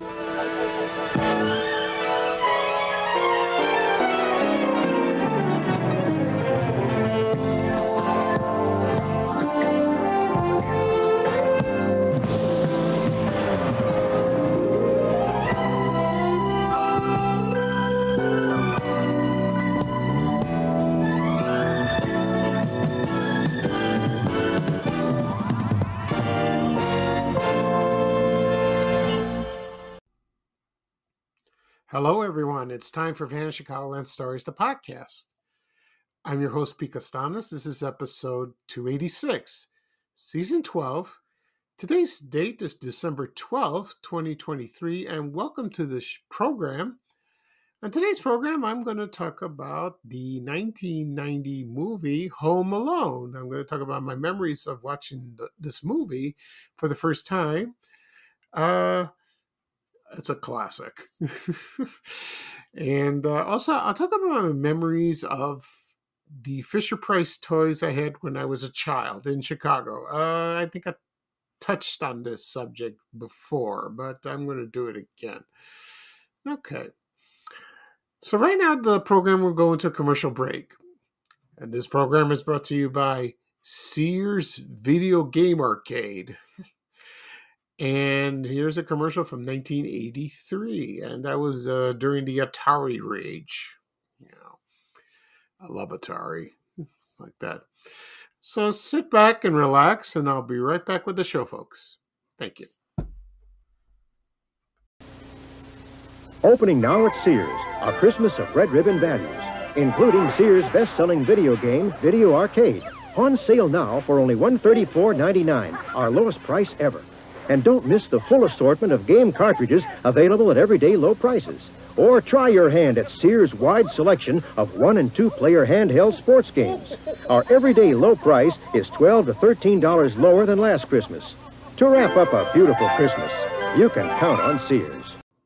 Hello, everyone. It's time for Vanishing Chicagoland Stories, the podcast. I'm your host, Pete Costanis. This is episode 286, season 12. Today's date is December 12th, 2023, and welcome to this program. On today's program, I'm going to talk about the 1990 movie Home Alone. I'm going to talk about my memories of watching this movie for the first time. It's a classic. And also, I'll talk about my memories of the Fisher-Price toys I had when I was a child in Chicago. I think I touched on this subject before, but I'm going to do it again. Okay. So right now, the program will go into a commercial break. And this program is brought to you by Sears Video Game Arcade. And here's a commercial from 1983, and that was during the Atari rage. I love Atari like that. So sit back and relax, and I'll be right back with the show, folks. Thank you. Opening now at Sears, a Christmas of red ribbon values, including Sears' best-selling video game, Video Arcade. On sale now for only $134.99, our lowest price ever. And don't miss the full assortment of game cartridges available at everyday low prices. Or try your hand at Sears' wide selection of 1- and 2-player handheld sports games. Our everyday low price is $12 to $13 lower than last Christmas. To wrap up a beautiful Christmas, you can count on Sears.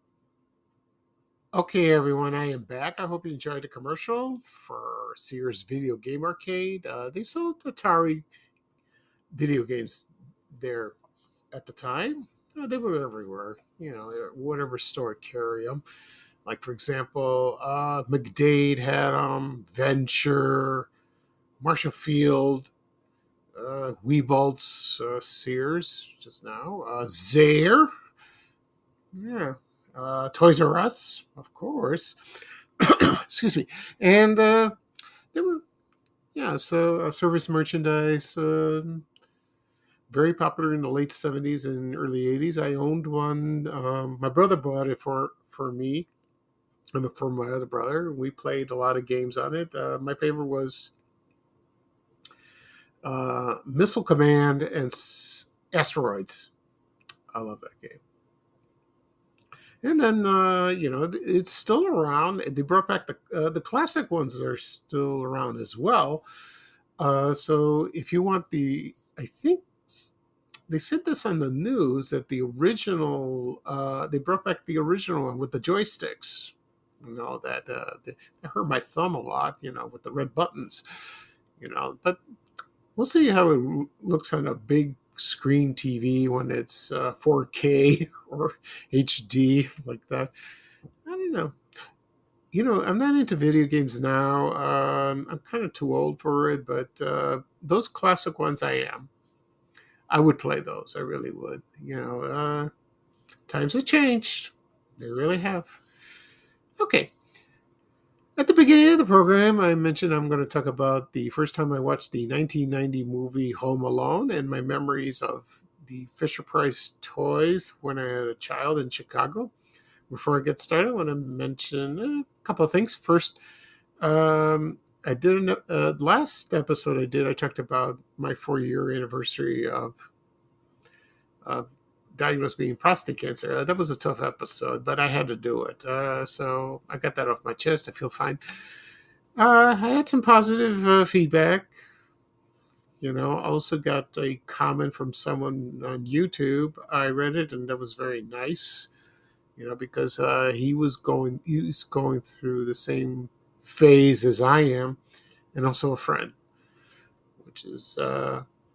Okay, everyone, I am back. I hope you enjoyed the commercial for Sears Video Game Arcade. They sold Atari video games there at the time. They were everywhere, whatever store carried them. Like, for example, McDade had them, Venture, Marshall Field, Weebolt's, Sears just now, Zayre, Toys R Us, of course. Excuse me. And they were, service merchandise, very popular in the late 70s and early 80s. I owned one. My brother bought it for me and for my other brother. We played a lot of games on it. My favorite was Missile Command and Asteroids. I love that game. And then, it's still around. They brought back the classic ones are still around as well. So if you want I think they said this on the news that the original, they brought back the original one with the joysticks. That hurt my thumb a lot, with the red buttons, but we'll see how it looks on a big screen TV when it's 4K or HD like that. I don't know. I'm not into video games now. I'm kind of too old for it, but those classic ones I am. I would play those. I really would. Times have changed. They really have. Okay. At the beginning of the program, I mentioned I'm going to talk about the first time I watched the 1990 movie Home Alone and my memories of the Fisher-Price toys when I had a child in Chicago. Before I get started, I want to mention a couple of things. First, I did last episode I talked about my 4-year anniversary of diagnosed being prostate cancer. That was a tough episode, but I had to do it. So I got that off my chest. I feel fine. I had some positive feedback. I also got a comment from someone on YouTube. I read it, and that was very nice. Because he was going through the same phase as I am, and also a friend, which is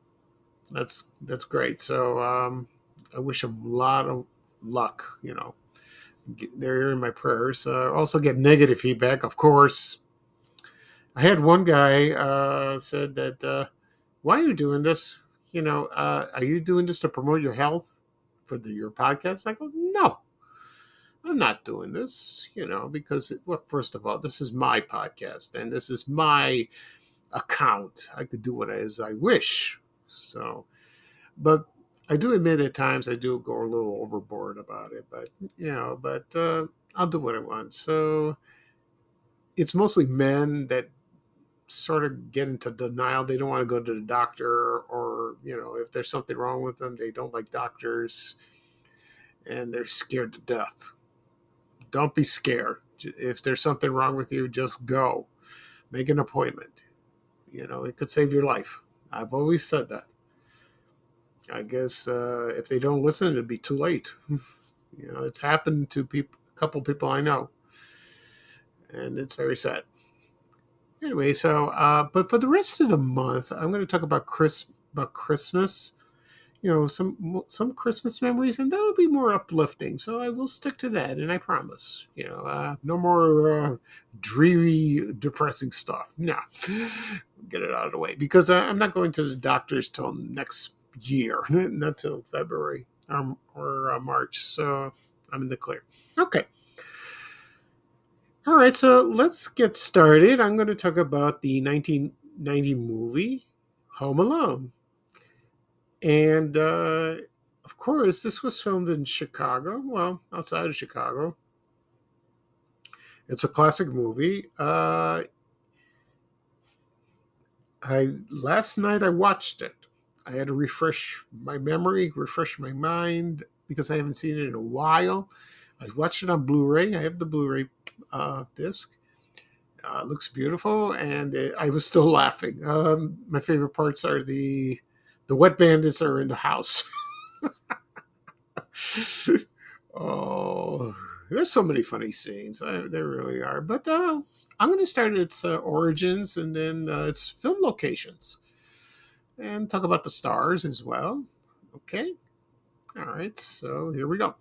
that's great. So I wish him a lot of luck, They're in my prayers. Also get negative feedback, of course. I had one guy said that, why are you doing this? Are you doing this to promote your health for your podcast? I go, no, I'm not doing this, because, well, first of all, this is my podcast and this is my account. I could do what as I wish. So, but I do admit at times I do go a little overboard about it, but I'll do what I want. So it's mostly men that sort of get into denial. They don't want to go to the doctor, or, if there's something wrong with them, they don't like doctors and they're scared to death. Don't be scared. If there's something wrong with you, just go. Make an appointment. It could save your life. I've always said that. I guess if they don't listen, it'd be too late. It's happened to a couple people I know, and it's very sad. Anyway, so but for the rest of the month, I'm going to talk about Christmas. Some Christmas memories, and that'll be more uplifting. So I will stick to that, and I promise. No more dreary, depressing stuff. No, get it out of the way, because I'm not going to the doctors till next year, not till February or March. So I'm in the clear. Okay. All right, so let's get started. I'm going to talk about the 1990 movie Home Alone. And, of course, this was filmed in Chicago, well, outside of Chicago. It's a classic movie. Last night I watched it. I had to refresh my memory, refresh my mind, because I haven't seen it in a while. I watched it on Blu-ray. I have the Blu-ray disc. It looks beautiful, and I was still laughing. My favorite parts are the wet bandits are in the house. Oh, there's so many funny scenes. There really are. But I'm going to start its origins and then its film locations, and talk about the stars as well. Okay. All right. So here we go.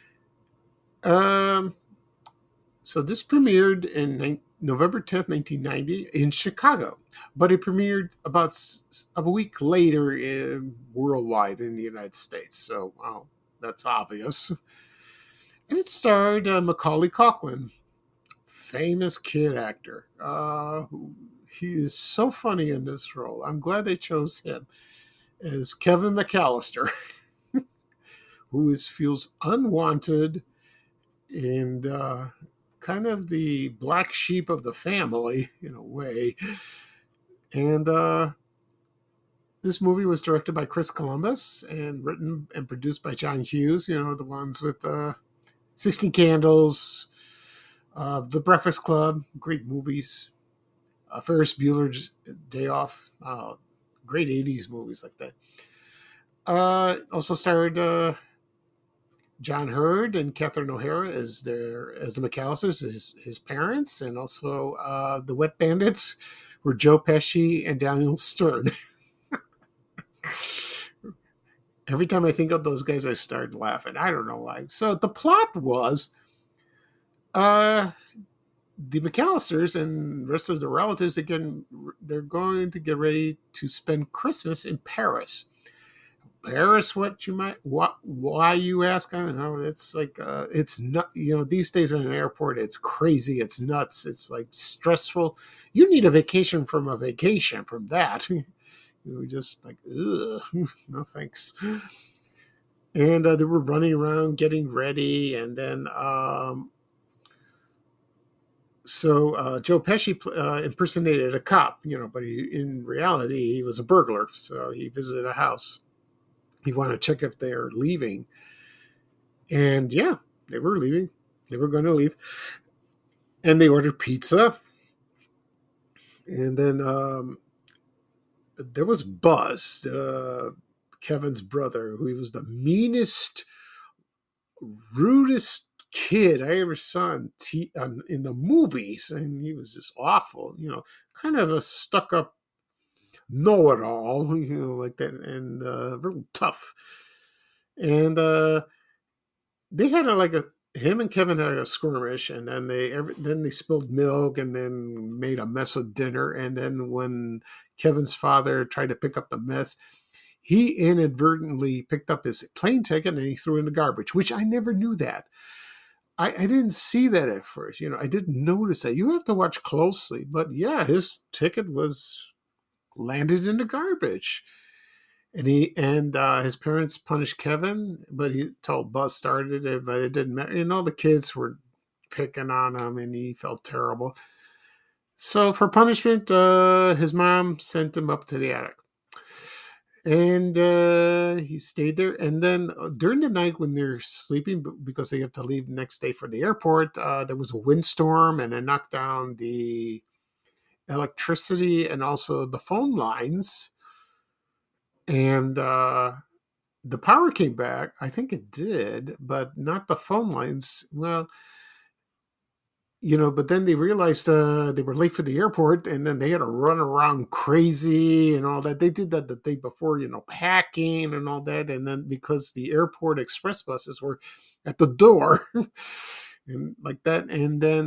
So this premiered in November 10th, 1990 in Chicago, but it premiered about a week later worldwide in the United States. So, well, that's obvious. And it starred Macaulay Culkin, famous kid actor. He is so funny in this role. I'm glad they chose him as Kevin McAllister, who feels unwanted and kind of the black sheep of the family in a way. And this movie was directed by Chris Columbus and written and produced by John Hughes, the ones with 16 Candles, The Breakfast Club, great movies, Ferris Bueller's Day Off, great 80s movies like that. Also starred John Hurd and Catherine O'Hara as the McAllisters, his parents, and also the Wet Bandits were Joe Pesci and Daniel Stern. Every time I think of those guys, I start laughing. I don't know why. So the plot was the McAllisters and the rest of the relatives, they're going to get ready to spend Christmas in Paris. Paris, why you ask? I don't know. It's like, it's not, these days in an airport, it's crazy. It's nuts. It's like stressful. You need a vacation from that. You just like, ugh, no thanks. And they were running around getting ready. And then, so Joe Pesci impersonated a cop, but in reality, he was a burglar. So he visited a house. He wanted to check if they're leaving. And yeah, they were leaving. They were going to leave. And they ordered pizza. And then there was Buzz, Kevin's brother, who was the meanest, rudest kid I ever saw in the movies. And he was just awful, kind of a stuck-up know-it-all, like that, and real tough. And they had him and Kevin had a skirmish, and then they spilled milk, and then made a mess of dinner. And then when Kevin's father tried to pick up the mess, he inadvertently picked up his plane ticket and he threw it in the garbage, which I never knew that. I didn't see that at first. I didn't notice that. You have to watch closely. But yeah, his ticket was landed in the garbage. And his parents punished Kevin, but he told Buzz started it, but it didn't matter. All the kids were picking on him, and he felt terrible. So for punishment, his mom sent him up to the attic. And he stayed there. And then during the night when they're sleeping, because they have to leave the next day for the airport, there was a windstorm, and it knocked down the electricity and also the phone lines. And the power came back. I think it did, but not the phone lines. Well, but then they realized they were late for the airport, and then they had to run around crazy and all that. They did that the day before, packing and all that. And then because the airport express buses were at the door and like that. And then,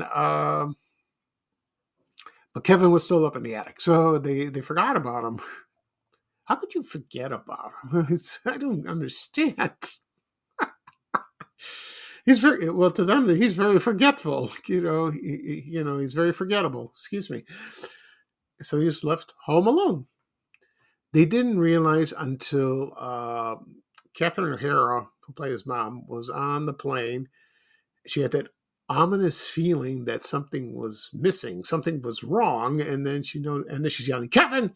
but Kevin was still up in the attic. So they forgot about him. How could you forget about him? I don't understand. He's very well to them. He's very forgetful. He's very forgettable. Excuse me. So he was left home alone. They didn't realize until Catherine O'Hara, who played his mom, was on the plane. She had that ominous feeling that something was missing, something was wrong, and then and then she's yelling, "Kevin!"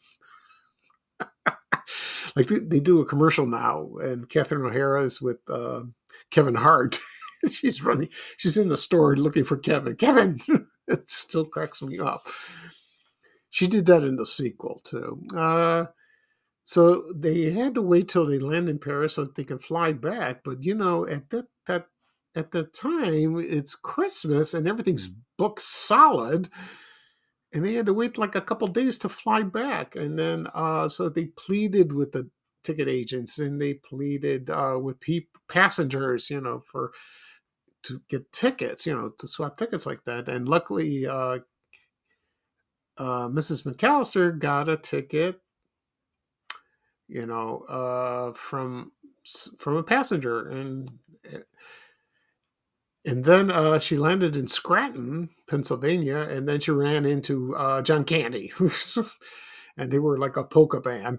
Like they do a commercial now, and Catherine O'Hara is with Kevin Hart. She's running. She's in the store looking for Kevin. Kevin! It still cracks me up. She did that in the sequel too. So they had to wait till they land in Paris so that they can fly back. But at that time, it's Christmas and everything's booked solid. And they had to wait like a couple days to fly back. And then, so they pleaded with the ticket agents, and they pleaded with passengers, to get tickets, to swap tickets like that. And luckily, Mrs. McAllister got a ticket, from a passenger. And then she landed in Scranton, Pennsylvania, and then she ran into John Candy. And they were like a polka band.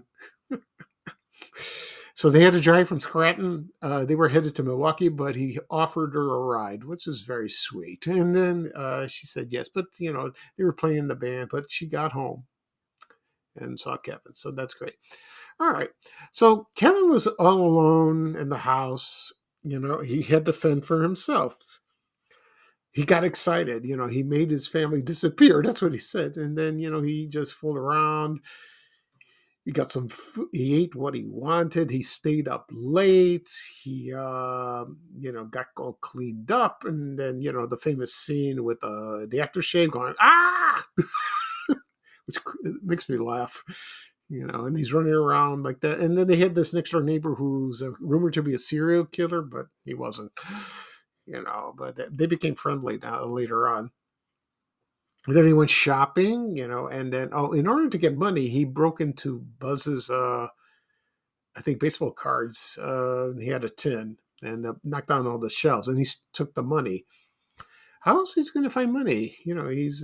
So they had to drive from Scranton. They were headed to Milwaukee, but he offered her a ride, which was very sweet. And then she said yes, but, they were playing the band, but she got home and saw Kevin. So that's great. All right. So Kevin was all alone in the house. He had to fend for himself. He got excited. He made his family disappear. That's what he said. And then, he just fooled around. He got some food. He ate what he wanted. He stayed up late. He, got all cleaned up. And then, the famous scene with the aftershave going, ah! Which makes me laugh. And he's running around like that. And then they had this next door neighbor who's rumored to be a serial killer, but he wasn't, but they became friendly now later on. And then he went shopping, and then, in order to get money, he broke into Buzz's, I think, baseball cards. He had a tin and knocked down all the shelves, and he took the money. How else is he going to find money? He's,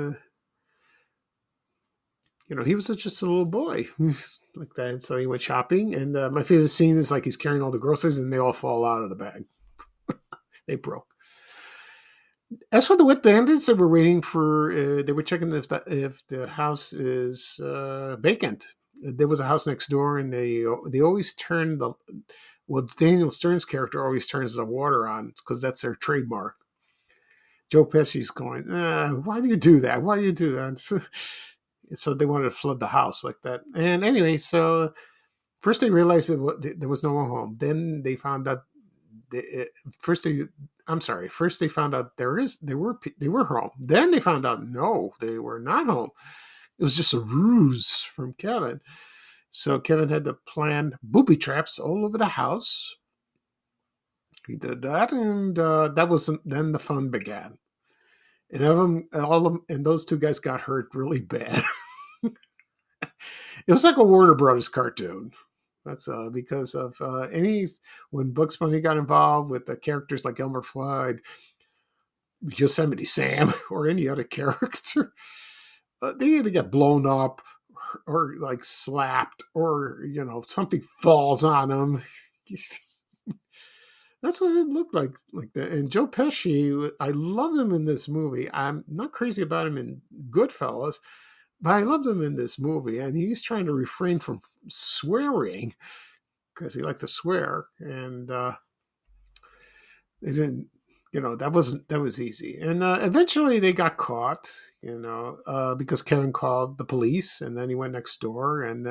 he was just a little boy like that. So he went shopping, and my favorite scene is like he's carrying all the groceries, and they all fall out of the bag. They broke. As for the Wet Bandits, they were waiting for. They were checking if the house is vacant. There was a house next door, and they always turn Daniel Stern's character always turns the water on because that's their trademark. Joe Pesci's going, why do you do that? Why do you do that? So they wanted to flood the house like that. And anyway, so first they realized that there was no one home. Then they found out. First they found out they were home. Then they found out no, they were not home. It was just a ruse from Kevin. So Kevin had to plan booby traps all over the house. He did that, and that was then the fun began. And of them, all of them, and those two guys got hurt really bad. It was like a Warner Brothers cartoon. That's because of any when Bugs Bunny got involved with the characters like Elmer Fudd, Yosemite Sam, or any other character, they either get blown up or like slapped, or something falls on them. That's what it looked like that. And Joe Pesci, I loved him in this movie. I'm not crazy about him in Goodfellas, but I loved him in this movie. And he was trying to refrain from swearing because he liked to swear. And they didn't, that was easy. And eventually they got caught, because Kevin called the police, and then he went next door, and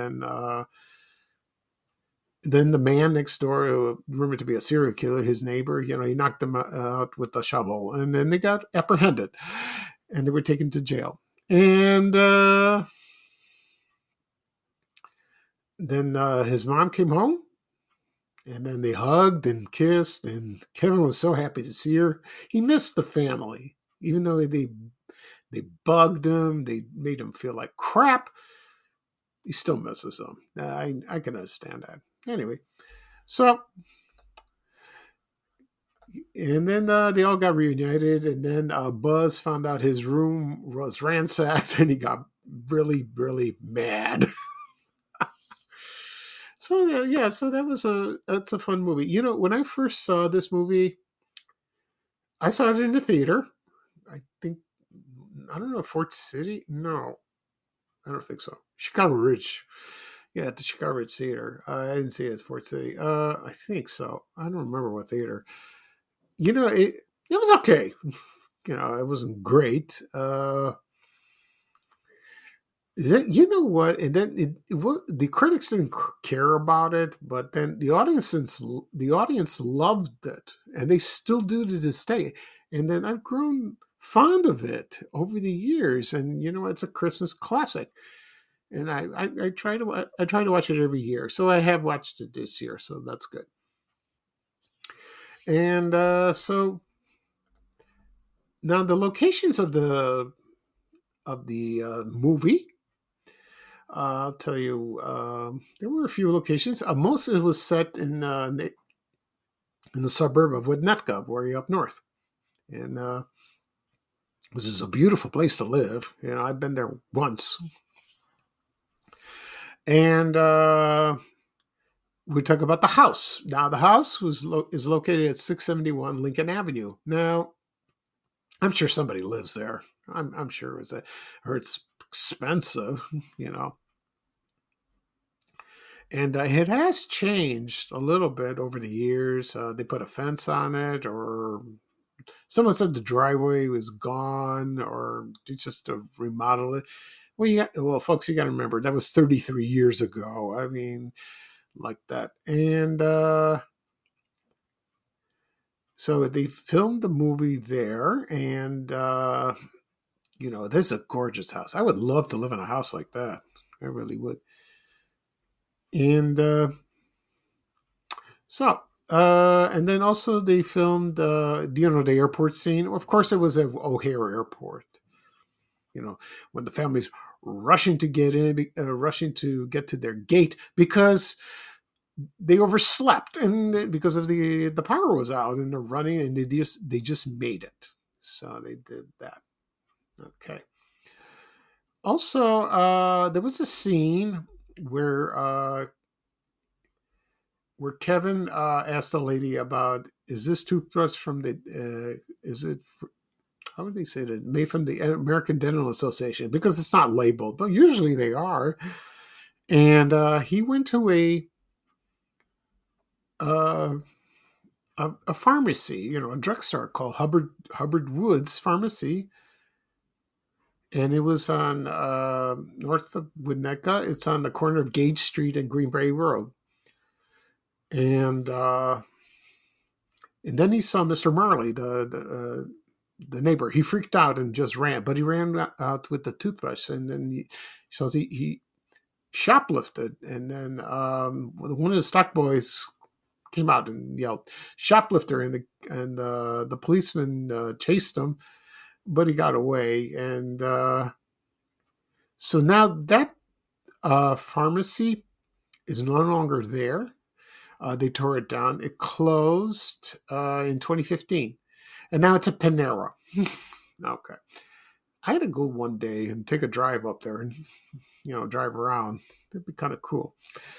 then the man next door, who rumored to be a serial killer, his neighbor, he knocked them out with a shovel. And then they got apprehended and they were taken to jail. And then his mom came home, and then they hugged and kissed. And Kevin was so happy to see her. He missed the family, even though they bugged him. They made him feel like crap. He still misses them. I can understand that. Anyway, so, and then they all got reunited, and then Buzz found out his room was ransacked, and he got really, really mad. So that's a fun movie. When I first saw this movie, I saw it in the theater. I don't know, Fort City? No, I don't think so. Chicago Ridge. Yeah, at the Chicago Ridge Theater. I didn't see it at Fort City. I think so. I don't remember what theater. It was okay. It wasn't great. What? And then the critics didn't care about it, but then the audience loved it, and they still do to this day. And then I've grown fond of it over the years, and it's a Christmas classic. And I try to watch it every year. So I have watched it this year, so that's good. And so now the locations of the movie, I'll tell you, there were a few locations. Most of it was set in the suburb of Winnetka, way up north, and which is a beautiful place to live. I've been there once. And we talk about the house. Now, the house is located at 671 Lincoln Avenue. Now, I'm sure somebody lives there. I'm sure it's expensive, And it has changed a little bit over the years. They put a fence on it, or someone said the driveway was gone, or just to remodel it. Well, folks, you got to remember, that was 33 years ago. I mean, like that. And so they filmed the movie there, and, this is a gorgeous house. I would love to live in a house like that. I really would. And and then also they filmed, the airport scene. Of course, it was at O'Hare Airport. When the family's rushing to get in, rushing to get to their gate because they overslept, and because of the power was out, and they're running, and they just made it. So they did that. Okay. Also, there was a scene where Kevin asked the lady about, is this toothbrush from how would they say that? Made from the American Dental Association, because it's not labeled, but usually they are. And he went to a pharmacy, a drugstore called Hubbard Woods Pharmacy, and it was on north of Winnetka. It's on the corner of Gage Street and Greenbrae Road. And then he saw Mr. Marley, the neighbor. He freaked out and just ran, but he ran out with the toothbrush, and then he shoplifted. And then one of the stock boys came out and yelled shoplifter, and the policeman chased him, but he got away. And so now that pharmacy is no longer there. They tore it down. It closed in 2015, and now it's a Panera. Okay. I had to go one day and take a drive up there and, drive around. That'd be kind of cool.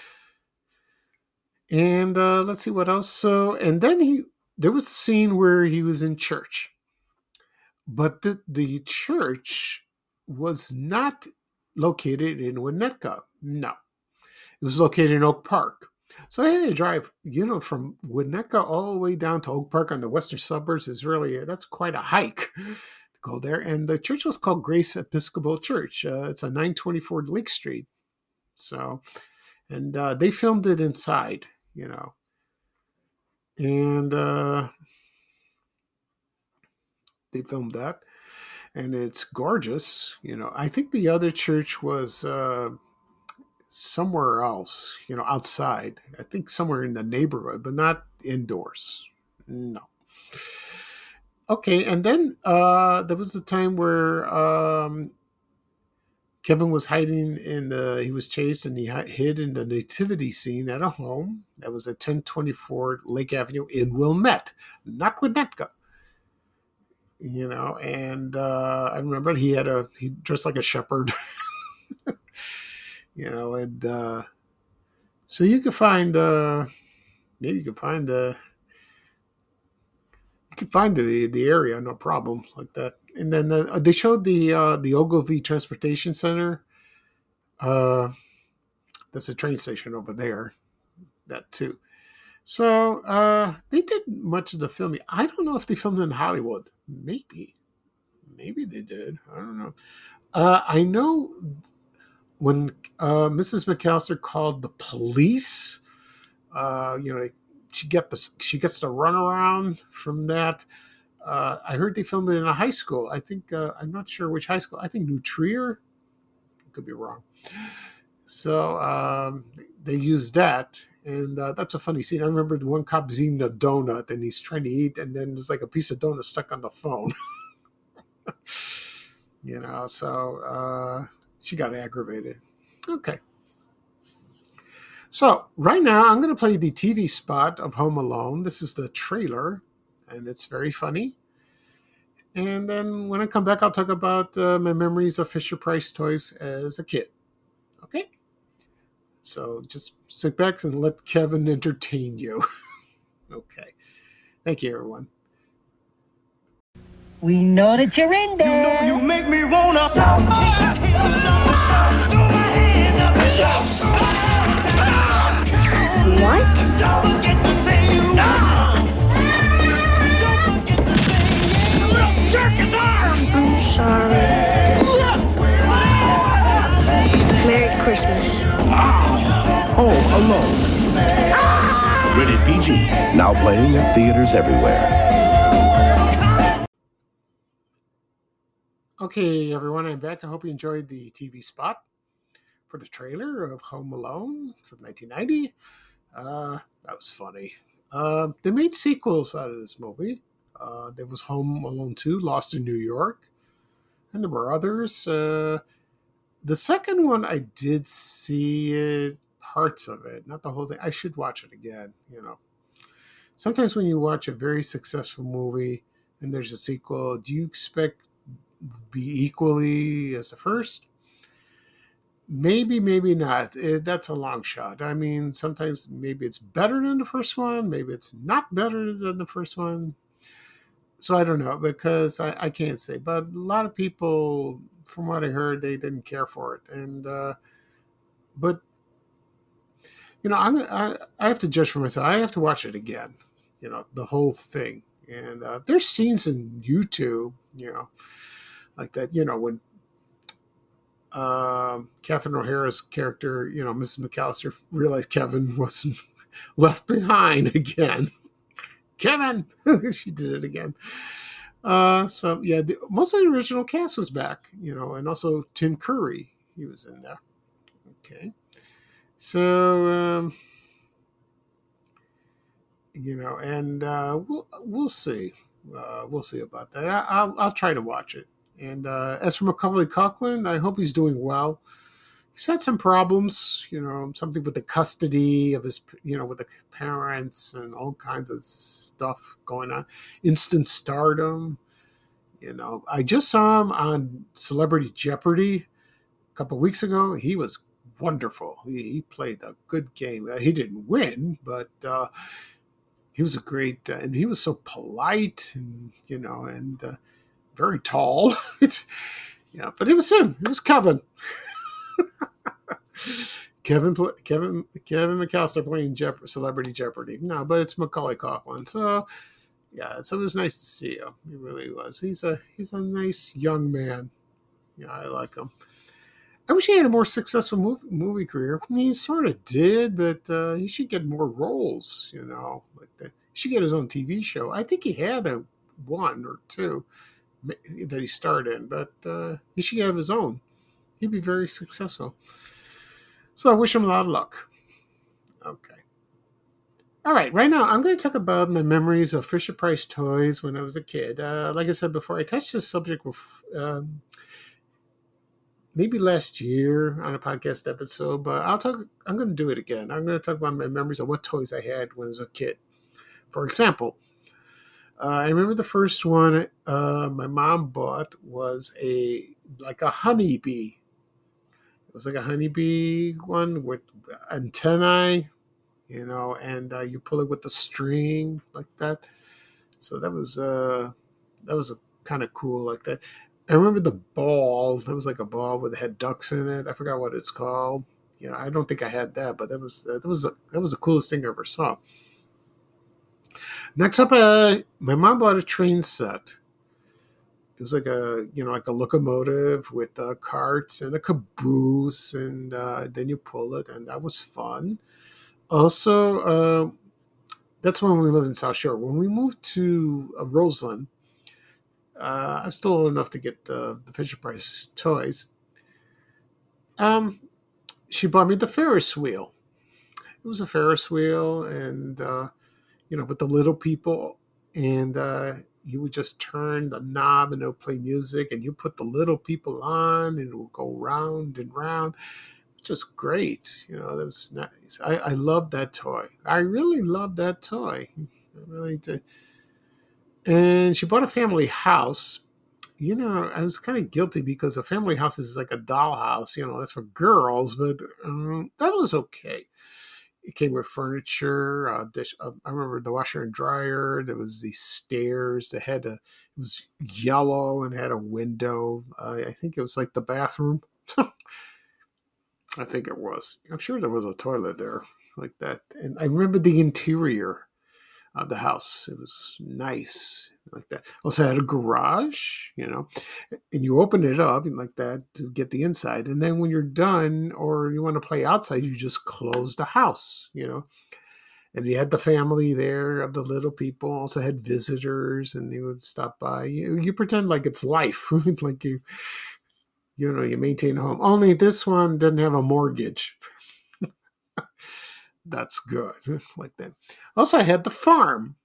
And let's see what else. So, and then there was a scene where he was in church, but the church was not located in Winnetka. No, it was located in Oak Park. So I had to drive, from Winnetka all the way down to Oak Park on the western suburbs. That's quite a hike to go there. And the church was called Grace Episcopal Church. It's on 924 Lake Street. So, and they filmed it inside, and they filmed that, and it's gorgeous. I think the other church was somewhere else, outside. I think somewhere in the neighborhood, but not indoors. No. Okay, and then there was a time where Kevin was hiding he was chased and he hid in the nativity scene at a home that was at 1024 Lake Avenue in Wilmette, not Winnetka. And I remember he dressed like a shepherd. And so you could find maybe you could find the area, no problem, like that. And then they showed the Ogilvie Transportation Center. That's a train station over there. That too. So they did much of the filming. I don't know if they filmed in Hollywood. Maybe they did. I don't know. I know when Mrs. McAllister called the police, she gets the runaround from that. I heard they filmed it in a high school. I think I'm not sure which high school. I think New Trier. Could be wrong. So they used that, and that's a funny scene. I remember the one cop's eating a donut, and he's trying to eat, and then there's like a piece of donut stuck on the phone. So she got aggravated. Okay. So right now I'm going to play the TV spot of Home Alone. This is the trailer, and it's very funny. And then when I come back, I'll talk about my memories of Fisher-Price toys as a kid. Okay? So just sit back and let Kevin entertain you. Okay. Thank you, everyone. We know that you're in there. You make me wanna. What? I'm sorry. Merry Christmas. Home Alone. Rated PG. Now playing at theaters everywhere. Okay, everyone, I'm back. I hope you enjoyed the TV spot for the trailer of Home Alone from 1990. That was funny. They made sequels out of this movie. There was Home Alone 2, Lost in New York, and there were others. The second one, I did see parts of it, not the whole thing. I should watch it again, Sometimes when you watch a very successful movie and there's a sequel, do you expect be equally as the first? Maybe not. That's a long shot. I mean, sometimes maybe it's better than the first one. Maybe it's not better than the first one. So I don't know, because I can't say. But a lot of people, from what I heard, they didn't care for it. And but I have to judge for myself. I have to watch it again. The whole thing. And there's scenes in YouTube, like that, when Catherine O'Hara's character, Mrs. McAllister, realized Kevin wasn't left behind again. Kevin! She did it again. So, yeah, most of the original cast was back, and also Tim Curry. He was in there. Okay. So, and we'll see. We'll see about that. I'll try to watch it. And as for Macaulay Culkin, I hope he's doing well. He's had some problems, something with the custody of his, with the parents and all kinds of stuff going on. Instant stardom. I just saw him on Celebrity Jeopardy a couple of weeks ago. He was wonderful. He played a good game. He didn't win, but he was a great, and he was so polite and, and very tall. But it was him. It was Kevin. Kevin McAllister playing Celebrity Jeopardy. No, but it's Macaulay Culkin. So, yeah, so it was nice to see him. He really was. He's a nice young man. Yeah, I like him. I wish he had a more successful movie career. He sort of did, but he should get more roles, like that. He should get his own TV show. I think he had one or two that he starred in, but he should have his own. He'd be very successful. So I wish him a lot of luck. Okay. All right, right now I'm going to talk about my memories of Fisher-Price toys when I was a kid. Like I said before, I touched this subject with maybe last year on a podcast episode, but I'm going to do it again. I'm going to talk about my memories of what toys I had when I was a kid. For example, I remember the first one my mom bought was like a honeybee. It was like a honeybee one with antennae, and you pull it with the string like that. So that was kind of cool like that. I remember the ball. That was like a ball with had ducks in it. I forgot what it's called. I don't think I had that, but that was the coolest thing I ever saw. Next up, my mom bought a train set. It was like like a locomotive with carts and a caboose, and then you pull it, and that was fun. Also, that's when we lived in South Shore. When we moved to Roseland, I was still old enough to get the Fisher-Price toys. She bought me the Ferris wheel. It was a Ferris wheel, and with the little people, and you would just turn the knob and it would play music, and you put the little people on, and it would go round and round. Just great. That was nice. I loved that toy. I really loved that toy. I really did. And she bought a family house. I was kind of guilty because a family house is like a dollhouse. That's for girls, but that was okay. It came with furniture, dish. I remember the washer and dryer. There was these stairs that it was yellow and had a window. I think it was like the bathroom. I think it was. I'm sure there was a toilet there like that. And I remember the interior of the house. It was nice like that. Also had a garage, and you open it up like that to get the inside. And then when you're done or you want to play outside, you just close the house, And you had the family there of the little people. Also had visitors, and they would stop by. You pretend like it's life, like you maintain a home. Only this one didn't have a mortgage. That's good, like that. Also, I had the farm.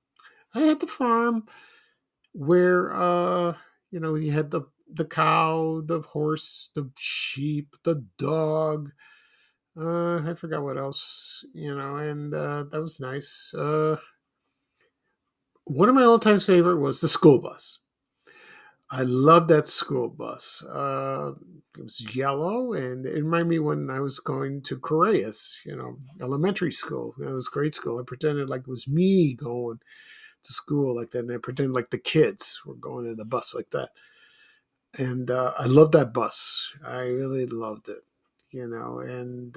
Where you had the cow, the horse, the sheep, the dog. I forgot what else, and that was nice. One of my all-time favorite was the school bus. I loved that school bus. It was yellow, and it reminded me when I was going to Correas, elementary school. It was grade school. I pretended like it was me going to school like that, and I pretended like the kids were going in the bus like that. And I loved that bus. I really loved it, and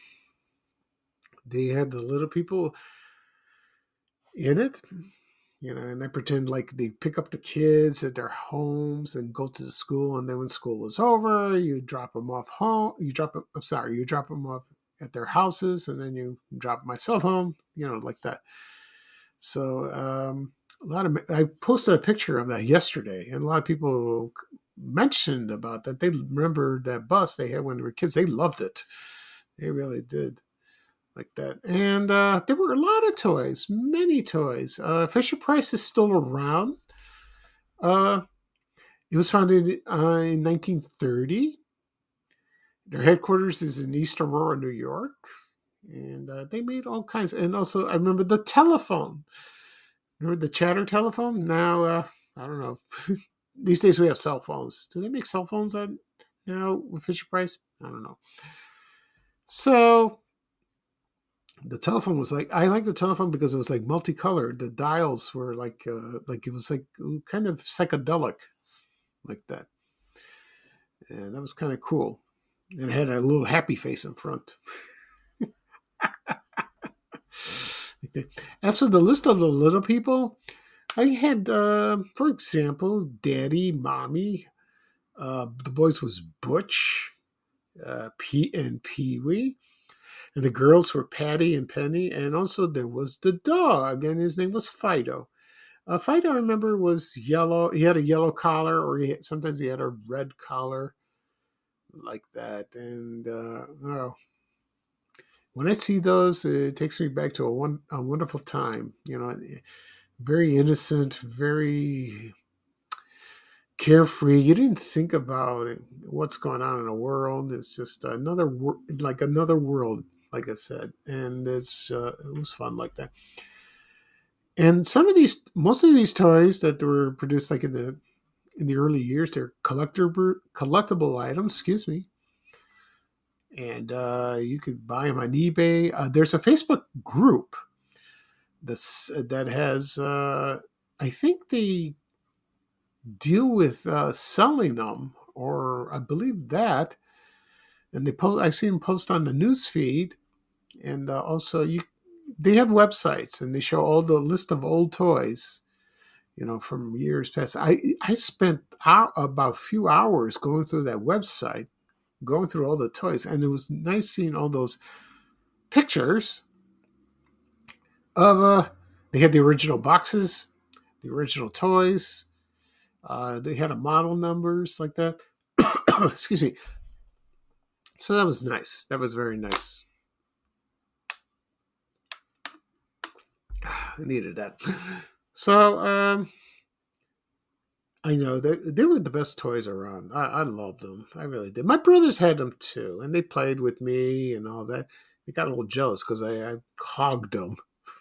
they had the little people in it. And I pretend like they pick up the kids at their homes and go to the school. And then when school was over, you drop them off home. You drop them off at their houses, and then you drop myself home, like that. So I posted a picture of that yesterday, and a lot of people mentioned about that. They remember that bus they had when they were kids. They loved it. They really did. like that. And there were a lot of toys, many toys. Fisher Price is still around. It was founded in 1930. Their headquarters is in East Aurora, New York. And they made all kinds. And also, I remember the telephone. Remember the chatter telephone? Now, I don't know. These days we have cell phones. Do they make cell phones now with Fisher Price? I don't know. So the telephone was I like the telephone because it was like multicolored. The dials were like it was like kind of psychedelic, like that. And that was kind of cool. And it had a little happy face in front. As for the list of the little people, I had, for example, Daddy, Mommy. The boys was Butch, and Pee-wee. And the girls were Patty and Penny. And also there was the dog, and his name was Fido. Fido, I remember, was yellow. He had a yellow collar, or sometimes he had a red collar, like that. And, when I see those, it takes me back to a wonderful time. Very innocent, very carefree. You didn't think about what's going on in the world. It's just another world, like I said, and it was fun like that. And most of these toys that were produced like in the early years, they're collectible items. Excuse me. And you could buy them on eBay. There's a Facebook group that has, I think they deal with selling them, or I believe that. And I've seen them post on the news feed, and also they have websites, and they show all the list of old toys, from years past. I spent about a few hours going through that website, going through all the toys, and it was nice seeing all those pictures of they had the original boxes, the original toys. They had a model numbers like that. Excuse me. So that was nice. That was very nice. I needed that. So I know they were the best toys around. I loved them. I really did. My brothers had them too, and they played with me and all that. They got a little jealous because I hogged them.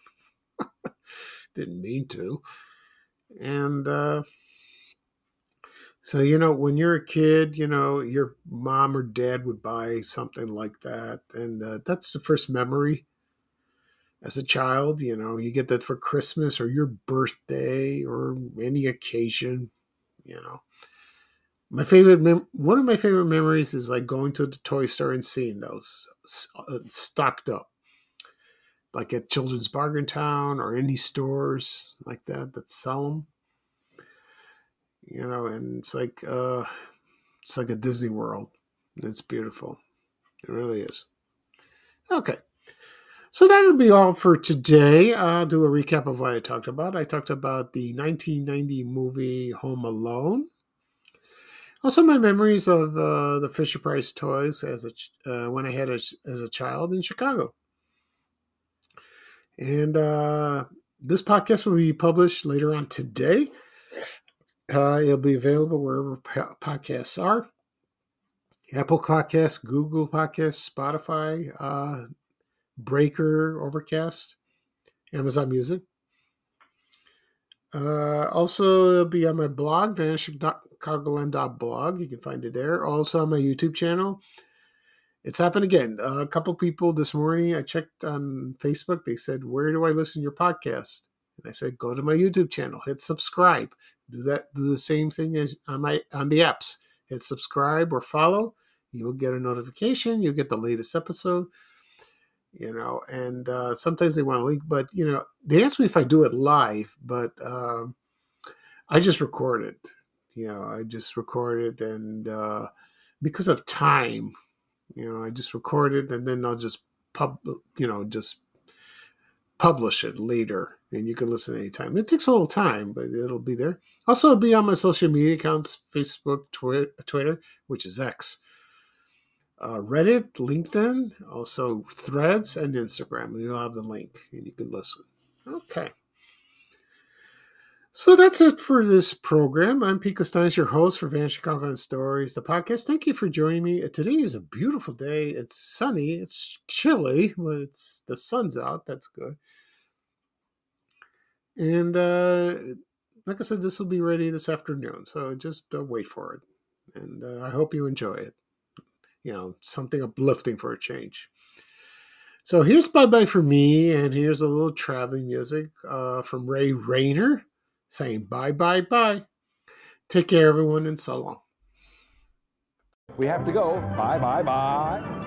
Didn't mean to. And so, when you're a kid, your mom or dad would buy something like that. And that's the first memory as a child. You get that for Christmas or your birthday or any occasion. One of my favorite memories is like going to the toy store and seeing those stocked up, like at Children's Bargain Town or any stores like that sell them. And it's like a Disney World. It's beautiful. It really is. Okay. So that'll be all for today. I'll do a recap of what I talked about. I talked about the 1990 movie Home Alone. Also, my memories of the Fisher Price toys when I had as a child in Chicago. And this podcast will be published later on today. It'll be available wherever podcasts are. Apple Podcasts, Google Podcasts, Spotify, Breaker, Overcast, Amazon Music. Also, it'll be on my blog, vanishingchicagoland.blog. You can find it there. Also on my YouTube channel. It's happened again. A couple people this morning, I checked on Facebook. They said, "Where do I listen to your podcast?" And I said, "Go to my YouTube channel. Hit subscribe. Do the same thing as on the apps. Hit subscribe or follow. You will get a notification. You'll get the latest episode." And sometimes they want a link, but they ask me if I do it live, but I just record it. I just record it, and because of time, I just record it, and then I'll just publish it later, and you can listen anytime. It takes a little time, but it'll be there. Also, it'll be on my social media accounts: Facebook, Twitter, which is X. Reddit, LinkedIn, also Threads, and Instagram. You'll have the link and you can listen. Okay. So that's it for this program. I'm Pico Steins, your host for Vanishing Comic Stories, the podcast. Thank you for joining me. Today is a beautiful day. It's sunny. It's chilly, but the sun's out. That's good. And like I said, this will be ready this afternoon. So just wait for it. And I hope you enjoy it. Something uplifting for a change. So here's Bye-Bye for me, and here's a little traveling music from Ray Rayner saying bye, bye, bye. Take care, everyone, and so long. We have to go. Bye, bye, bye.